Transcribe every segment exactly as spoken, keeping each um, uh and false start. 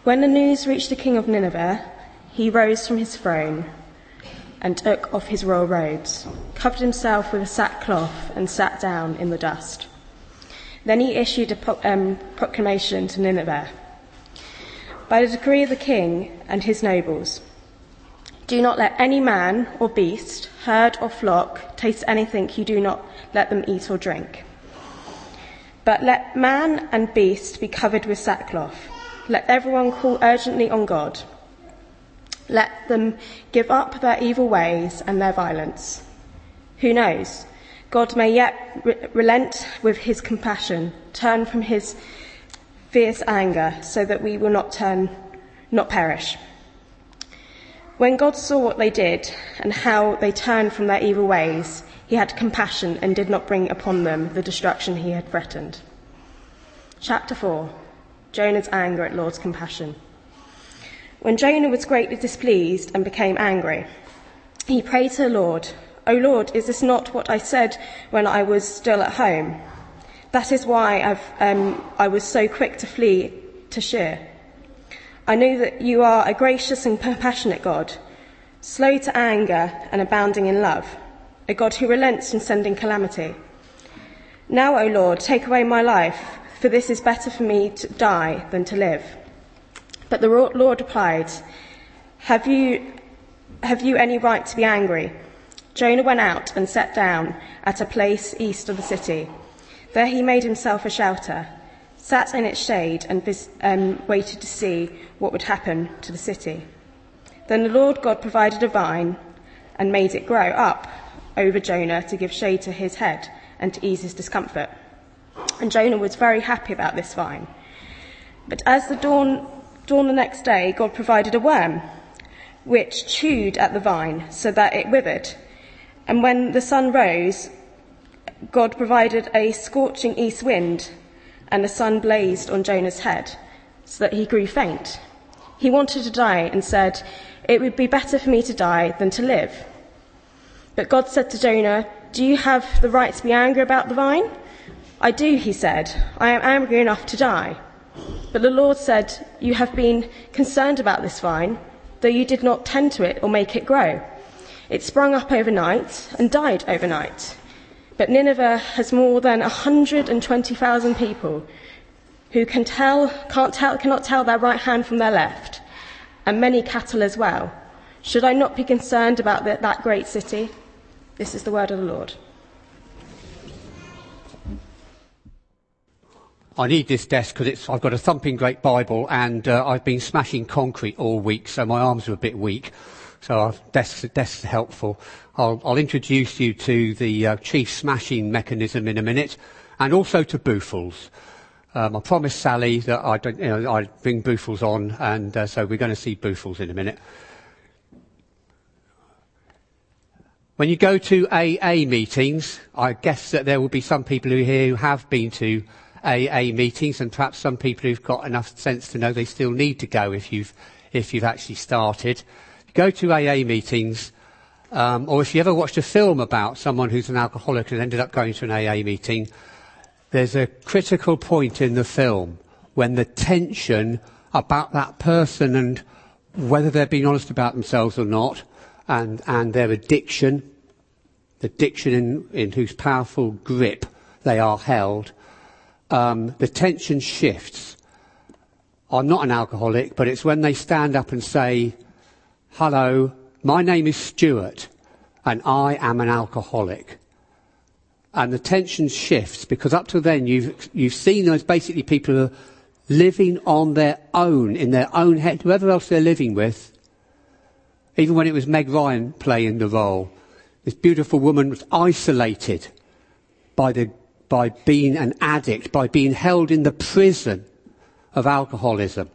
When the news reached the king of Nineveh, he rose from his throne and took off his royal robes, covered himself with a sackcloth, and sat down in the dust. Then he issued a pro- um, proclamation to Nineveh. By the decree of the king and his nobles, do not let any man or beast, herd or flock taste anything you do not let them eat or drink. But let man and beast be covered with sackcloth. Let everyone call urgently on God. Let them give up their evil ways and their violence. Who knows? God may yet re- relent with his compassion, turn from his fierce anger, so that we will not turn, not perish. When God saw what they did and how they turned from their evil ways, he had compassion and did not bring upon them the destruction he had threatened. Chapter four. Jonah's anger at Lord's compassion. When Jonah was greatly displeased and became angry, he prayed to the Lord, "O Lord, is this not what I said when I was still at home? That is why I've, um, I was so quick to flee to Shir. I know that you are a gracious and compassionate God, slow to anger and abounding in love, a God who relents in sending calamity. Now, O Lord, take away my life, for this is better for me to die than to live." But the Lord replied, Have you, have you any right to be angry? Jonah went out and sat down at a place east of the city. There he made himself a shelter, sat in its shade and um, waited to see what would happen to the city. Then the Lord God provided a vine and made it grow up over Jonah to give shade to his head and to ease his discomfort. And Jonah was very happy about this vine. But as the dawn, dawn the next day, God provided a worm, which chewed at the vine so that it withered. And when the sun rose, God provided a scorching east wind, and the sun blazed on Jonah's head so that he grew faint. He wanted to die and said, "It would be better for me to die than to live." But God said to Jonah, "Do you have the right to be angry about the vine?" "I do," he said. "I am angry enough to die." But the Lord said, "You have been concerned about this vine, though you did not tend to it or make it grow. It sprung up overnight and died overnight. But Nineveh has more than one hundred twenty thousand people who can tell, can't tell, cannot tell their right hand from their left, and many cattle as well. Should I not be concerned about the, that great city?" This is the word of the Lord. I need this desk because I've got a thumping great Bible, and uh, I've been smashing concrete all week, so my arms are a bit weak. So I've, desks, desks are helpful. I'll, I'll introduce you to the uh, chief smashing mechanism in a minute, and also to Boofles. Um, I promised Sally that I'd, you know, I'd bring Boofles on, and uh, so we're going to see Boofles in a minute. When you go to A A meetings, I guess that there will be some people who here who have been to A A meetings, and perhaps some people who've got enough sense to know they still need to go if you've if you've actually started. Go to A A meetings, um, or if you ever watched a film about someone who's an alcoholic and ended up going to an A A meeting, there's a critical point in the film when the tension about that person and whether they're being honest about themselves or not, and, and their addiction, the addiction in, in whose powerful grip they are held, um, the tension shifts. I'm not an alcoholic, but it's when they stand up and say, "Hello, my name is Stuart, and I am an alcoholic." And the tension shifts, because up to then you've, you've seen those basically people who are living on their own, in their own head, whoever else they're living with. Even when it was Meg Ryan playing the role, this beautiful woman was isolated by the, by being an addict, by being held in the prison of alcoholism.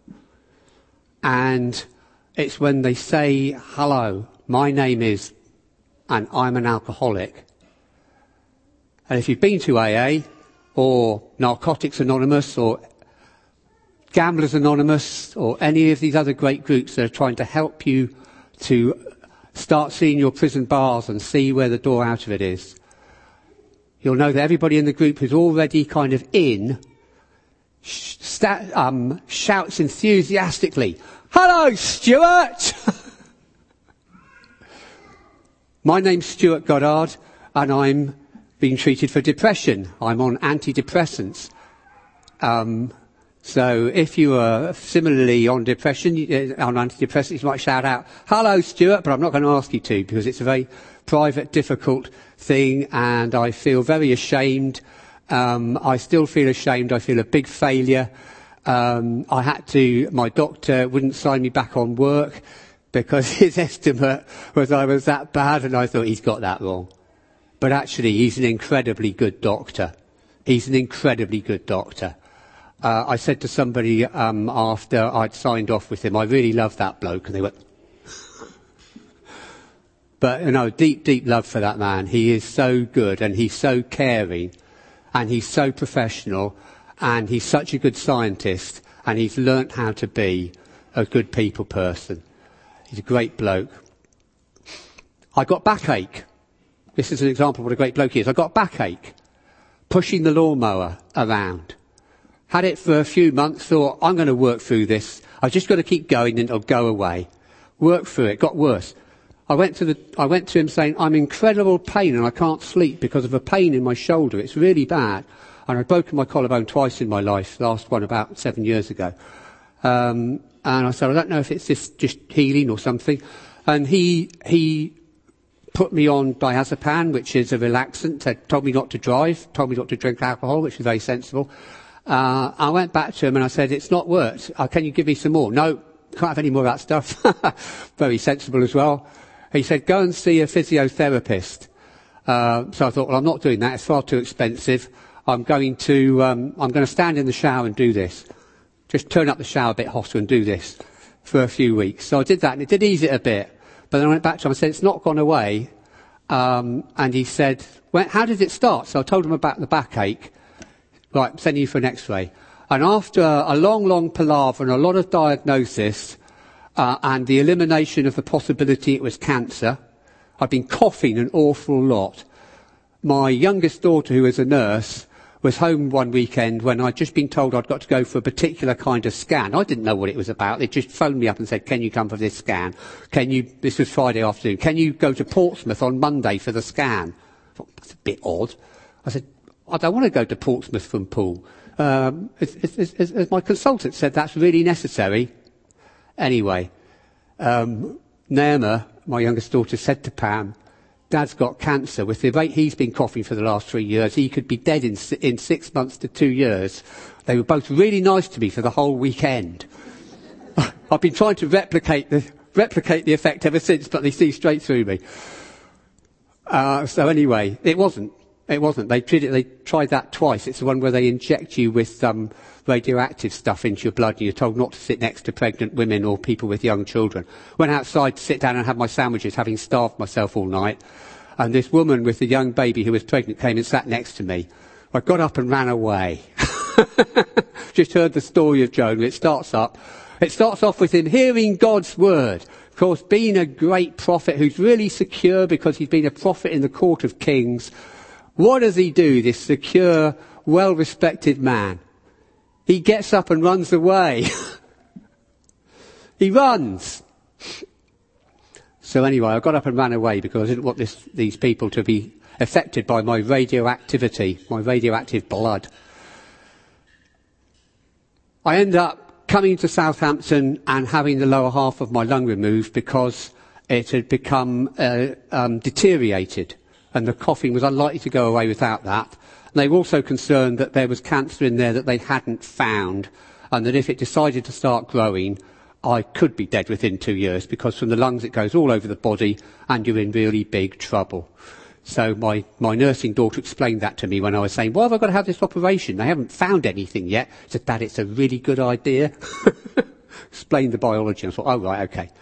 And it's when they say, "Hello, my name is, and I'm an alcoholic." And if you've been to A A, or Narcotics Anonymous, or Gamblers Anonymous, or any of these other great groups that are trying to help you to start seeing your prison bars and see where the door out of it is, you'll know that everybody in the group who's already kind of in sh- sta- um, shouts enthusiastically, "Hello, Stuart!" My name's Stuart Goddard, and I'm being treated for depression. I'm on antidepressants. Um, so if you are similarly on depression, uh, on antidepressants, you might shout out, "Hello, Stuart," but I'm not going to ask you to, because it's a very private, difficult thing, and I feel very ashamed. Um, I still feel ashamed. I feel a big failure. Um, I had to, my doctor wouldn't sign me back on work because his estimate was I was that bad, and I thought, he's got that wrong. But actually, he's an incredibly good doctor. He's an incredibly good doctor. Uh, I said to somebody um, after I'd signed off with him, I really love that bloke, and they went, but, you know, deep, deep love for that man. He is so good, and he's so caring, and he's so professional, and he's such a good scientist, and he's learnt how to be a good people person. He's a great bloke. I got backache. This is an example of what a great bloke he is. I got backache pushing the lawnmower around. Had it for a few months, thought, I'm going to work through this. I've just got to keep going and it'll go away. Worked through it, got worse. I went to the, I went to him saying, I'm in incredible pain and I can't sleep because of a pain in my shoulder. It's really bad. And I'd broken my collarbone twice in my life, the last one about seven years ago. Um, and I said, I don't know if it's just, just healing or something. And he, he put me on diazepam, which is a relaxant, said, told me not to drive, told me not to drink alcohol, which is very sensible. Uh, I went back to him and I said, it's not worked. Uh, can you give me some more? No, can't have any more of that stuff. Very sensible as well. He said, go and see a physiotherapist. Uh, so I thought, well, I'm not doing that. It's far too expensive. I'm going to, um, I'm going to stand in the shower and do this. Just turn up the shower a bit hotter and do this for a few weeks. So I did that and it did ease it a bit. But then I went back to him and said, it's not gone away. Um, and he said, well, how did it start? So I told him about the backache. Right, I'm sending you for an x-ray. And after a long, long palaver and a lot of diagnosis, uh, and the elimination of the possibility it was cancer, I'd been coughing an awful lot. My youngest daughter, who is a nurse, was home one weekend when I'd just been told I'd got to go for a particular kind of scan. I didn't know what it was about. They just phoned me up and said, can you come for this scan? Can you, this was Friday afternoon, can you go to Portsmouth on Monday for the scan? I thought, that's a bit odd. I said, I don't want to go to Portsmouth from Poole. Um, as, as, as, as my consultant said, that's really necessary. Anyway, um, Naima, my youngest daughter, said to Pam, Dad's got cancer. With the rate he's been coughing for the last three years, he could be dead in, in six months to two years. They were both really nice to me for the whole weekend. I've been trying to replicate the, replicate the effect ever since, but they see straight through me. Uh, so anyway, it wasn't. It wasn't. They treated, they tried that twice. It's the one where they inject you with um, radioactive stuff into your blood and you're told not to sit next to pregnant women or people with young children. Went outside to sit down and have my sandwiches, having starved myself all night. And this woman with the young baby who was pregnant came and sat next to me. I got up and ran away. Just heard the story of Jonah. It starts up. It starts off with him hearing God's word. Of course, being a great prophet who's really secure because he's been a prophet in the court of kings. What does he do, this secure, well-respected man? He gets up and runs away. He runs. So anyway, I got up and ran away because I didn't want this, these people to be affected by my radioactivity, my radioactive blood. I ended up coming to Southampton and having the lower half of my lung removed because it had become uh, um, deteriorated. And the coughing was unlikely to go away without that. And they were also concerned that there was cancer in there that they hadn't found, and that if it decided to start growing, I could be dead within two years, because from the lungs it goes all over the body, and you're in really big trouble. So my, my nursing daughter explained that to me when I was saying, why have I got to have this operation? They haven't found anything yet. I said, Dad, it's a really good idea. Explained the biology. I thought, oh, right, okay.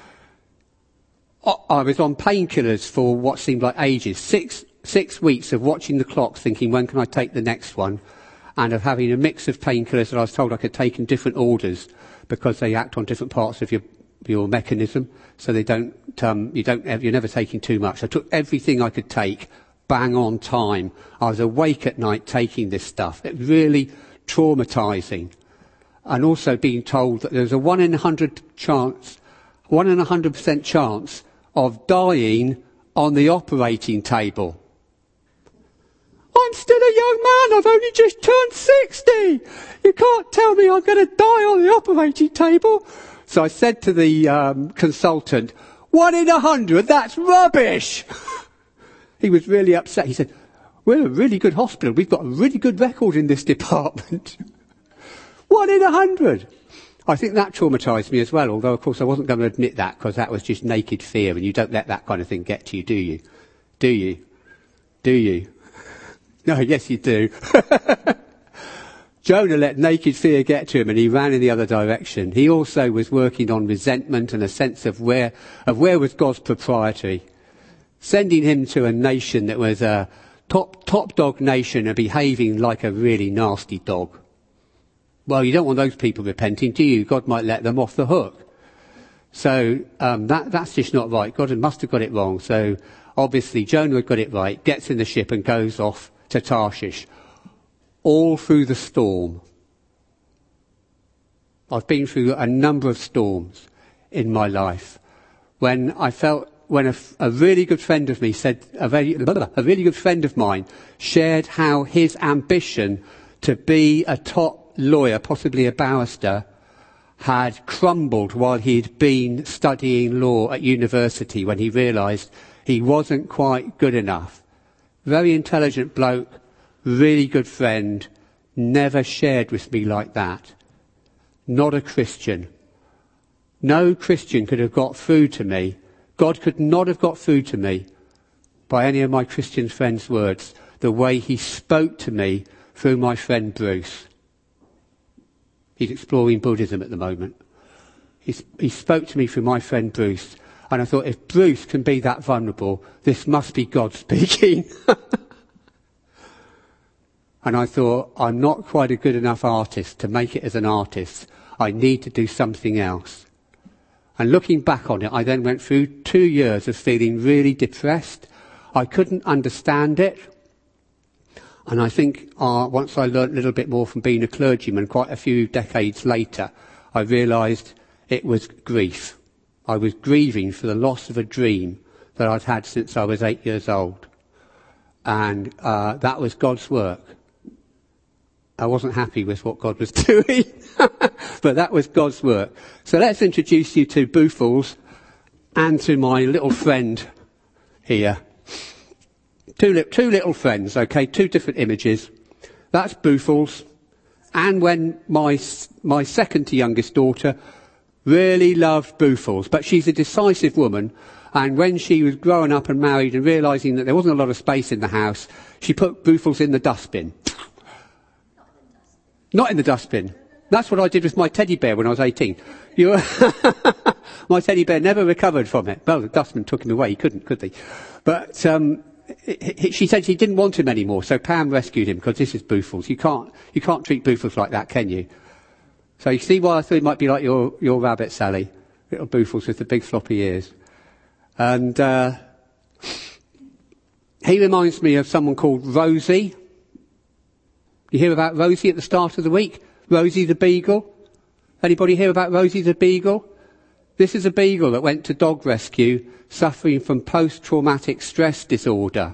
I was on painkillers for what seemed like ages. Six, six weeks of watching the clock thinking, when can I take the next one? And of having a mix of painkillers that I was told I could take in different orders because they act on different parts of your, your mechanism. So they don't, um, you don't, you're never taking too much. I took everything I could take, bang on time. I was awake at night taking this stuff. It really traumatising. And also being told that there's a one in a hundred chance, one in a hundred percent chance of dying on the operating table. I'm still a young man, I've only just turned sixty. You can't tell me I'm going to die on the operating table. So I said to the um, consultant, one in a hundred, that's rubbish. He was really upset. He said, we're a really good hospital, we've got a really good record in this department. One in a hundred. I think that traumatised me as well, although of course I wasn't going to admit that because that was just naked fear, and you don't let that kind of thing get to you, do you? Do you? Do you? No, yes you do. Jonah let naked fear get to him and he ran in the other direction. He also was working on resentment and a sense of where, of where was God's propriety. Sending him to a nation that was a top, top dog nation and behaving like a really nasty dog. Well, you don't want those people repenting, do you? God might let them off the hook. So um, that, that's just not right. God must have got it wrong. So obviously Jonah had got it right, gets in the ship and goes off to Tarshish. All through the storm. I've been through a number of storms in my life. When I felt, when a, a really good friend of me said, a, very, a really good friend of mine shared how his ambition to be a top lawyer, possibly a barrister, had crumbled while he'd been studying law at university when he realised he wasn't quite good enough. Very intelligent bloke, really good friend, never shared with me like that. Not a Christian. No Christian could have got through to me. God could not have got through to me by any of my Christian friends' words, the way he spoke to me through my friend Bruce. He's exploring Buddhism at the moment. He, he spoke to me through my friend Bruce, and I thought, if Bruce can be that vulnerable, this must be God speaking. And I thought, I'm not quite a good enough artist to make it as an artist. I need to do something else. And looking back on it, I then went through two years of feeling really depressed. I couldn't understand it. And I think uh, once I learnt a little bit more from being a clergyman, quite a few decades later, I realised it was grief. I was grieving for the loss of a dream that I'd had since I was eight years old. And uh, that was God's work. I wasn't happy with what God was doing, but that was God's work. So let's introduce you to Boofles and to my little friend here. Two, li- two little friends, okay, two different images. That's Boofles. And when my, my second to youngest daughter really loved Boofles, but she's a decisive woman. And when she was growing up and married and realising that there wasn't a lot of space in the house, she put Boofles in the dustbin. Not in the dustbin. That's what I did with my teddy bear when I was eighteen. You my teddy bear never recovered from it. Well, the dustman took him away. He couldn't, could they? But um, it, it, she said she didn't want him anymore, so Pam rescued him because this is Boofles. You can't, you can't treat Boofles like that, can you? So you see why I thought it might be like your, your rabbit, Sally. Little Boofles with the big floppy ears. And uh, he reminds me of someone called Rosie. You hear about Rosie at the start of the week? Rosie the Beagle? Anybody hear about Rosie the Beagle? This is a beagle that went to dog rescue suffering from post-traumatic stress disorder.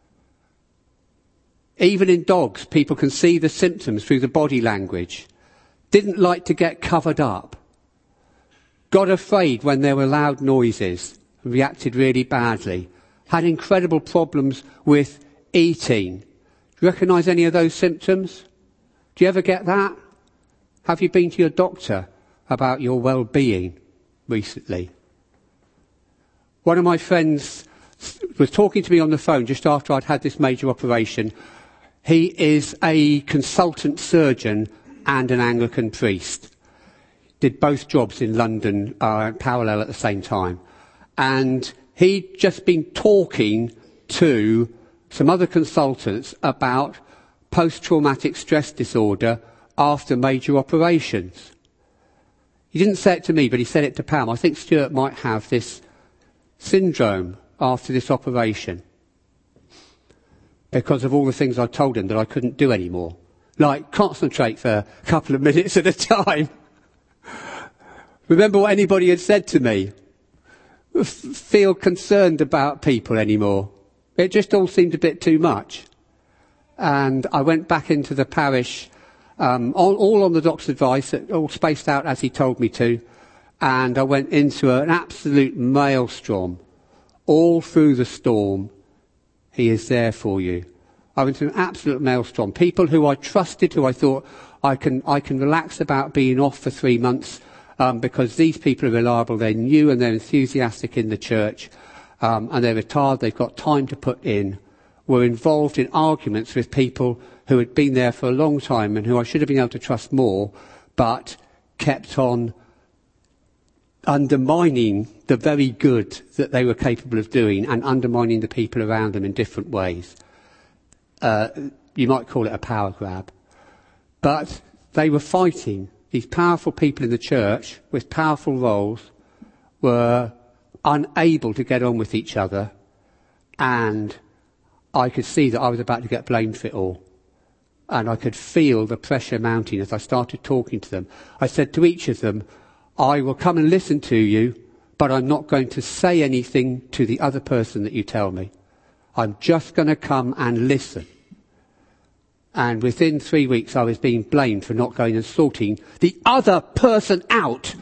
Even in dogs, people can see the symptoms through the body language. Didn't like to get covered up. Got afraid when there were loud noises. Reacted really badly. Had incredible problems with eating. Do you recognise any of those symptoms? Do you ever get that? Have you been to your doctor about your well-being recently? One of my friends was talking to me on the phone just after I'd had this major operation. He is a consultant surgeon and an Anglican priest. Did both jobs in London uh, parallel at the same time. And he'd just been talking to some other consultants about post-traumatic stress disorder after major operations. He didn't say it to me, but he said it to Pam. I think Stuart might have this syndrome after this operation because of all the things I told him that I couldn't do anymore. Like, concentrate for a couple of minutes at a time. Remember what anybody had said to me. F- feel concerned about people anymore. It just all seemed a bit too much. And I went back into the parish, um, all, all on the doctor's advice, all spaced out as he told me to. And I went into an absolute maelstrom. All through the storm, he is there for you. I went into an absolute maelstrom. People who I trusted, who I thought I can, I can relax about being off for three months, um, because these people are reliable, they're new and they're enthusiastic in the church, um, and they're retired, they've got time to put in, were involved in arguments with people who had been there for a long time and who I should have been able to trust more, but kept on undermining the very good that they were capable of doing and undermining the people around them in different ways. Uh, you might call it a power grab. But they were fighting. These powerful people in the church with powerful roles were unable to get on with each other, and I could see that I was about to get blamed for it all. And I could feel the pressure mounting as I started talking to them. I said to each of them, I will come and listen to you, but I'm not going to say anything to the other person that you tell me. I'm just going to come and listen. And within three weeks I was being blamed for not going and sorting the other person out.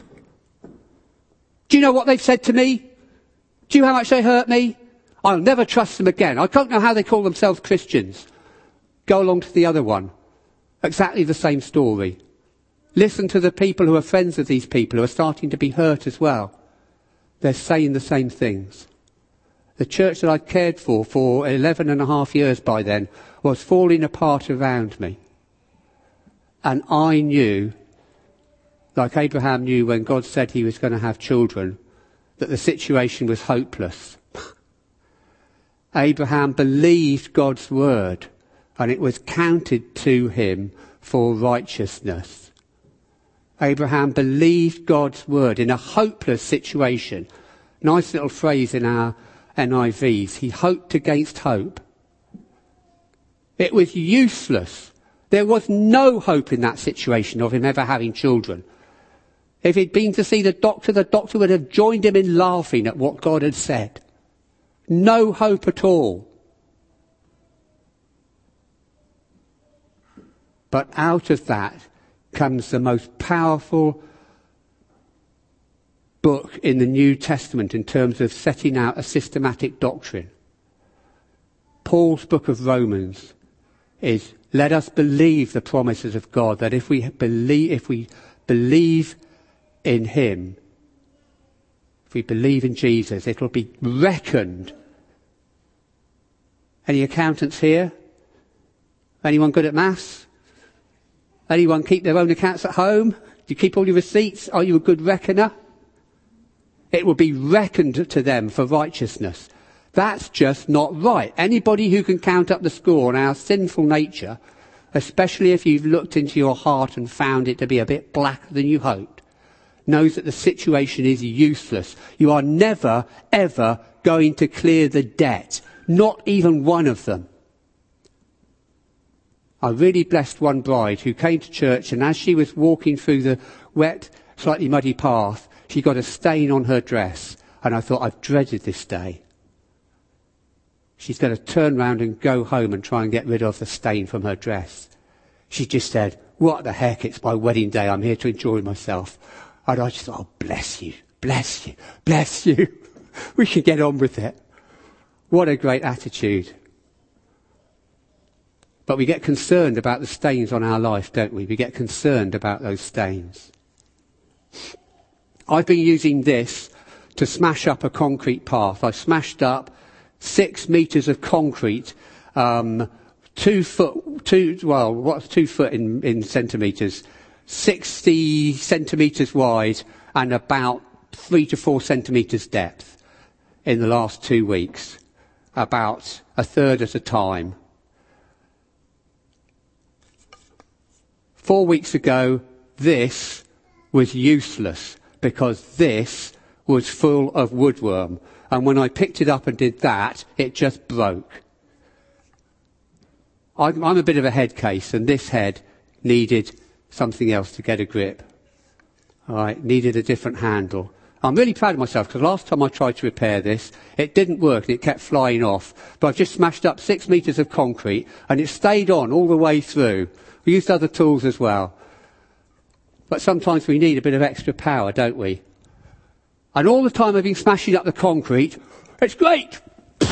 Do you know what they've said to me? Do you know how much they hurt me? I'll never trust them again. I don't know how they call themselves Christians. Go along to the other one. Exactly the same story. Listen to the people who are friends of these people who are starting to be hurt as well. They're saying the same things. The church that I'd cared for for eleven and a half years by then was falling apart around me. And I knew, like Abraham knew when God said he was going to have children, that the situation was hopeless. Abraham believed God's word, and it was counted to him for righteousness. Abraham believed God's word in a hopeless situation. Nice little phrase in our N I Vs. He hoped against hope. It was useless. There was no hope in that situation of him ever having children. If he'd been to see the doctor, the doctor would have joined him in laughing at what God had said. No hope at all. But out of that comes the most powerful book in the New Testament in terms of setting out a systematic doctrine. Paul's book of Romans is, let us believe the promises of God, that if we believe, if we believe in him, if we believe in Jesus, it'll be reckoned. Any accountants here? Anyone good at maths? Anyone keep their own accounts at home? Do you keep all your receipts? Are you a good reckoner? It will be reckoned to them for righteousness. That's just not right. Anybody who can count up the score on our sinful nature, especially if you've looked into your heart and found it to be a bit blacker than you hoped, knows that the situation is useless. You are never, ever going to clear the debt. Not even one of them. I really blessed one bride who came to church, and as she was walking through the wet, slightly muddy path, she got a stain on her dress, and I thought, I've dreaded this day. She's going to turn round and go home and try and get rid of the stain from her dress. She just said, what the heck, it's my wedding day, I'm here to enjoy myself. And I just thought, oh, bless you, bless you, bless you. We can get on with it. What a great attitude. But we get concerned about the stains on our life, don't we? We get concerned about those stains. I've been using this to smash up a concrete path. I've smashed up six metres of concrete, um, two foot, two, well, what's two foot in, in centimetres? sixty centimetres wide and about three to four centimetres depth in the last two weeks. About a third at a time. Four weeks ago, this was useless because this was full of woodworm. And when I picked it up and did that, it just broke. I'm, I'm a bit of a head case, and this head needed something else to get a grip. All right, needed a different handle. I'm really proud of myself, because last time I tried to repair this, it didn't work and it kept flying off. But I've just smashed up six metres of concrete and it stayed on all the way through. We used other tools as well. But sometimes we need a bit of extra power, don't we? And all the time I've been smashing up the concrete, it's great!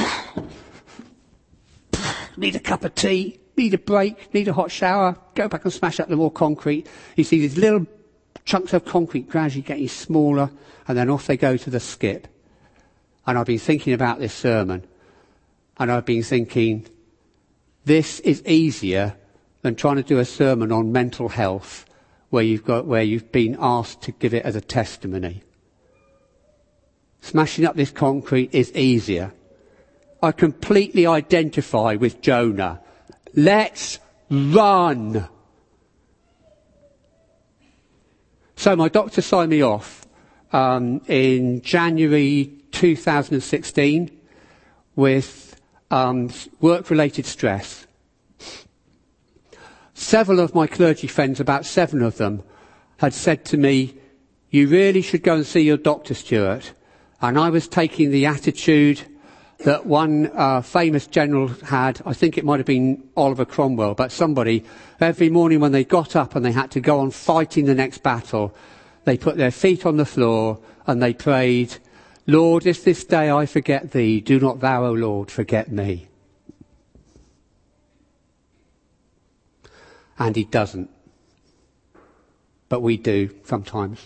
Need a cup of tea, need a break, need a hot shower, go back and smash up the more concrete. You see these little chunks of concrete gradually getting smaller, and then off they go to the skip. And I've been thinking about this sermon, and I've been thinking, this is easier than trying to do a sermon on mental health, where you've got, where you've been asked to give it as a testimony. Smashing up this concrete is easier. I completely identify with Jonah. Let's run. So my doctor signed me off um, in January two thousand sixteen with um, work-related stress. Several of my clergy friends, about seven of them, had said to me, you really should go and see your doctor, Stuart. And I was taking the attitude that one uh, famous general had, I think it might have been Oliver Cromwell, but somebody, every morning when they got up and they had to go on fighting the next battle, they put their feet on the floor and they prayed, Lord, if this day I forget thee, do not thou, O Lord, forget me. And he doesn't. But we do sometimes.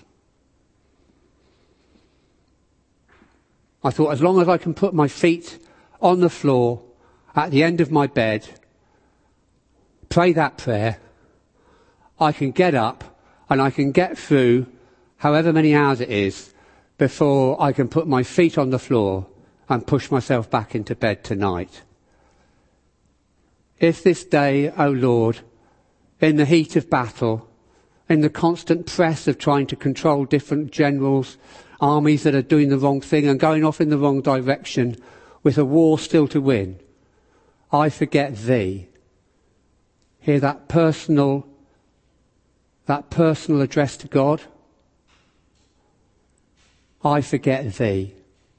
I thought, as long as I can put my feet on the floor at the end of my bed, pray that prayer, I can get up and I can get through however many hours it is before I can put my feet on the floor and push myself back into bed tonight. If this day, O Lord, in the heat of battle, in the constant press of trying to control different generals, armies that are doing the wrong thing and going off in the wrong direction with a war still to win, I forget thee. Hear that personal, that personal address to God? I forget thee.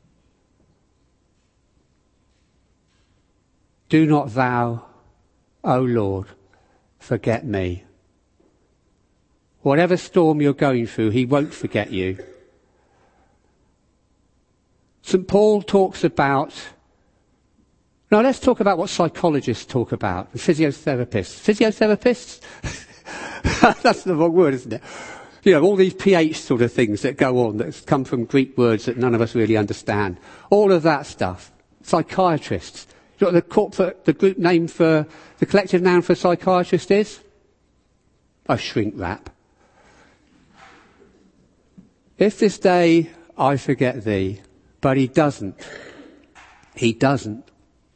Do not thou, O Lord, forget me. Whatever storm you're going through, he won't forget you. Saint Paul talks about, now let's talk about what psychologists talk about, and physiotherapists. Physiotherapists? That's the wrong word, isn't it? You know, all these pH sort of things that go on, that come from Greek words that none of us really understand. All of that stuff. Psychiatrists. You know what the corporate, the group name for, the collective noun for psychiatrist is? A shrink wrap. If this day I forget thee, but he doesn't. He doesn't.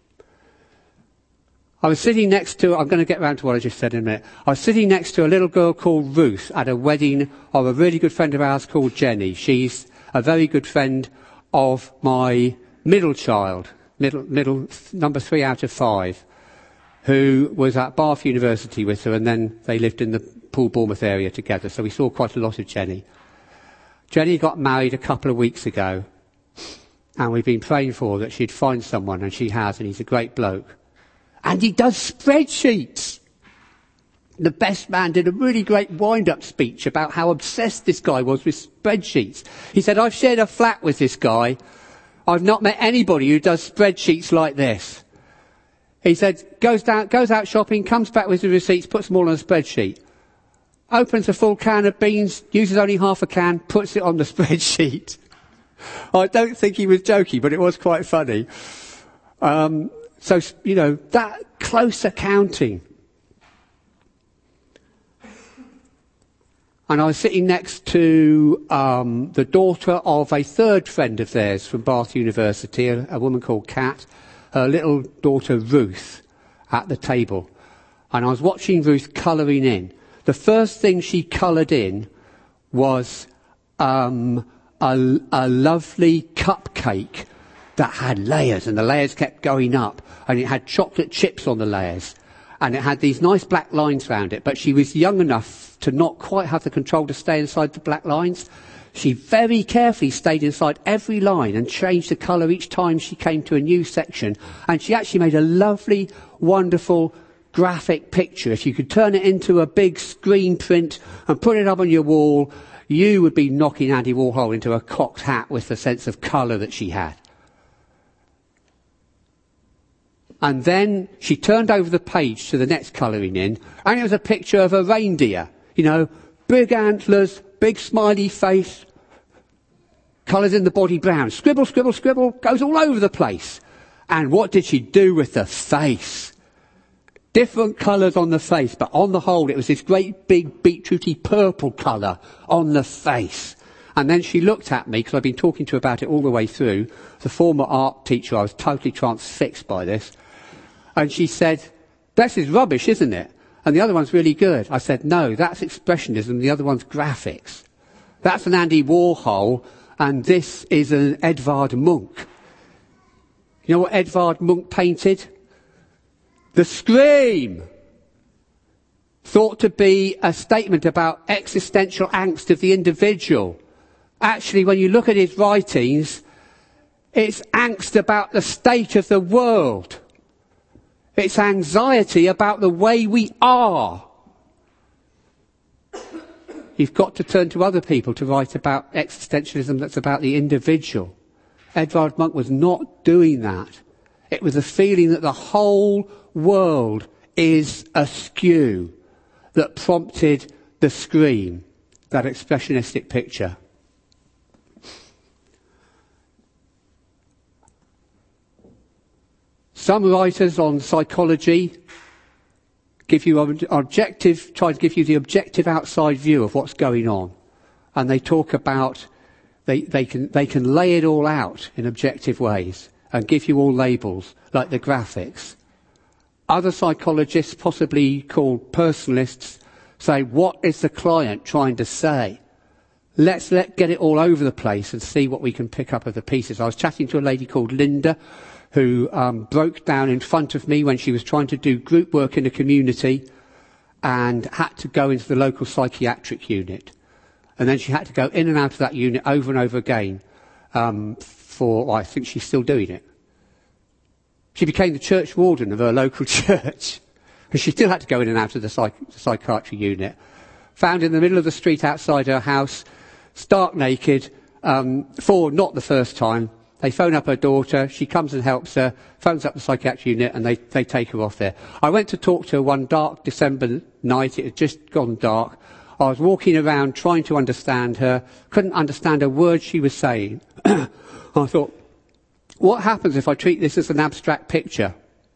I was sitting next to, I'm going to get round to what I just said in a minute. I was sitting next to a little girl called Ruth at a wedding of a really good friend of ours called Jenny. She's a very good friend of my middle child, middle, middle, number three out of five, who was at Bath University with her, and then they lived in the Poole Bournemouth area together, so we saw quite a lot of Jenny. Jenny got married a couple of weeks ago, and we've been praying for her that she'd find someone, and she has, and he's a great bloke. And he does spreadsheets. The best man did a really great wind-up speech about how obsessed this guy was with spreadsheets. He said, I've shared a flat with this guy. I've not met anybody who does spreadsheets like this. He said, goes down, goes out shopping, comes back with the receipts, puts them all on a spreadsheet. Opens a full can of beans, uses only half a can, puts it on the spreadsheet. I don't think he was joking, but it was quite funny. Um, so, you know, that close accounting. And I was sitting next to um, the daughter of a third friend of theirs from Bath University, a, a woman called Kat, her little daughter Ruth, at the table. And I was watching Ruth colouring in. The first thing she coloured in was um, a, a lovely cupcake that had layers, and the layers kept going up, and it had chocolate chips on the layers. and it had these nice black lines around it, but she was young enough to not quite have the control to stay inside the black lines. She very carefully stayed inside every line and changed the colour each time she came to a new section. And she actually made a lovely, wonderful graphic picture. If you could turn it into a big screen print and put it up on your wall, you would be knocking Andy Warhol into a cocked hat with the sense of colour that she had. And then she turned over the page to the next colouring in, and it was a picture of a reindeer. You know, big antlers, big smiley face, colours in the body brown. Scribble, scribble, scribble, goes all over the place. And what did she do with the face? Different colours on the face, but on the whole it was this great big beetrooty purple colour on the face. And then she looked at me, because I've been talking to her about it all the way through. The former art teacher, I was totally transfixed by this. And she said, "This is rubbish, isn't it? And the other one's really good." I said, "No, that's expressionism, the other one's graphics. That's an Andy Warhol, and this is an Edvard Munch." You know what Edvard Munch painted? The Scream. Thought to be a statement about existential angst of the individual. Actually, when you look at his writings, it's angst about the state of the world. It's anxiety about the way we are. You've got to turn to other people to write about existentialism that's about the individual. Edvard Munch was not doing that. It was a feeling that the whole world is askew that prompted the Scream, that expressionistic picture. Some writers on psychology give you an objective, try to give you the objective outside view of what's going on. And they talk about, they, they can, they can lay it all out in objective ways and give you all labels, like the graphics. Other psychologists, possibly called personalists, say, what is the client trying to say? Let's let get it all over the place and see what we can pick up of the pieces. I was chatting to a lady called Linda, who um, broke down in front of me when she was trying to do group work in a community and had to go into the local psychiatric unit. And then she had to go in and out of that unit over and over again um, for, well, I think she's still doing it. She became the church warden of her local church. And she still had to go in and out of the, psych- the psychiatry unit. Found in the middle of the street outside her house, stark naked, um, for not the first time. They phone up her daughter, she comes and helps her, phones up the psychiatric unit, and they, they take her off there. I went to talk to her one dark December night. It had just gone dark. I was walking around trying to understand her, couldn't understand a word she was saying. I thought, what happens if I treat this as an abstract picture?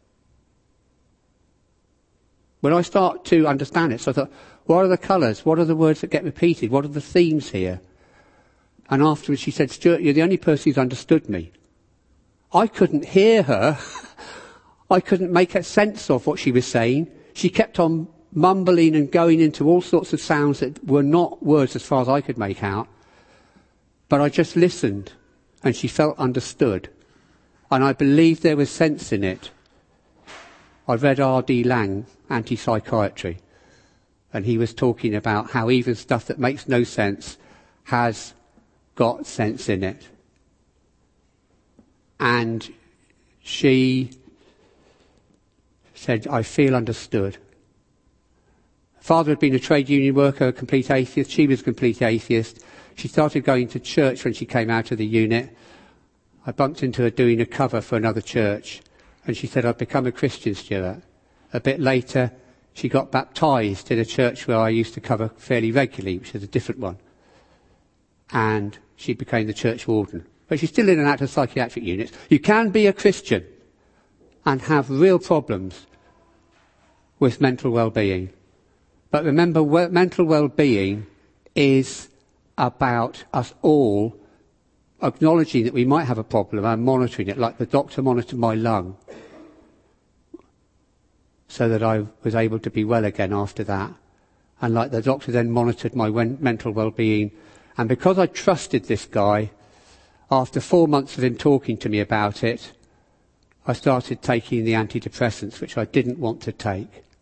When I start to understand it, so I thought, what are the colours? What are the words that get repeated? What are the themes here? And afterwards she said, "Stuart, you're the only person who's understood me." I couldn't hear her. I couldn't make a sense of what she was saying. She kept on mumbling and going into all sorts of sounds that were not words as far as I could make out. But I just listened, and she felt understood. And I believed there was sense in it. I read R D Laing, Anti-Psychiatry, and he was talking about how even stuff that makes no sense has got sense in it. And she said, "I feel understood." Father had been a trade union worker, a complete atheist. She was a complete atheist. She started going to church when she came out of the unit. I bumped into her doing a cover for another church, and she said, "I've become a Christian, Stuart." A bit later, she got baptised in a church where I used to cover fairly regularly, which is a different one. And she became the church warden. But she's still in and out of psychiatric units. You can be a Christian and have real problems with mental well-being. But remember, we- mental well-being is about us all acknowledging that we might have a problem and monitoring it, like the doctor monitored my lung, so that I was able to be well again after that. And like the doctor then monitored my wen- mental well-being. And because I trusted this guy, after four months of him talking to me about it, I started taking the antidepressants, which I didn't want to take.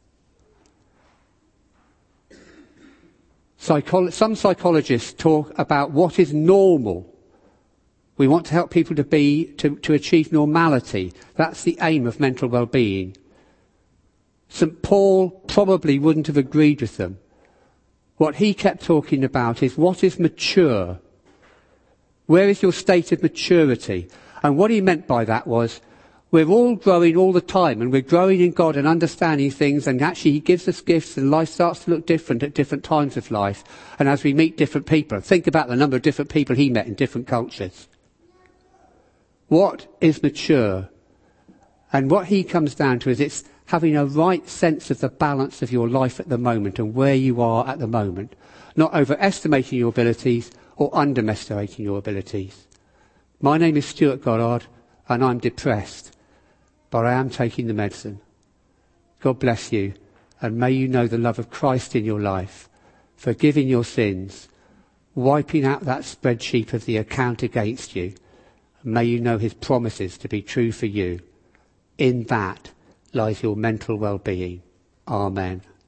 Psycholo- some psychologists talk about what is normal. We want to help people to be, to, to achieve normality. That's the aim of mental well-being. Saint Paul probably wouldn't have agreed with them. What he kept talking about is what is mature? Where is your state of maturity? And what he meant by that was, we're all growing all the time, and we're growing in God and understanding things, and actually he gives us gifts, and life starts to look different at different times of life. And as we meet different people, think about the number of different people he met in different cultures. What is mature? And what he comes down to is it's having a right sense of the balance of your life at the moment and where you are at the moment. Not overestimating your abilities or underestimating your abilities. My name is Stuart Goddard, and I'm depressed, but I am taking the medicine. God bless you, and may you know the love of Christ in your life, forgiving your sins, wiping out that spreadsheet of the account against you. And may you know his promises to be true for you. In that lies your mental well-being. Amen.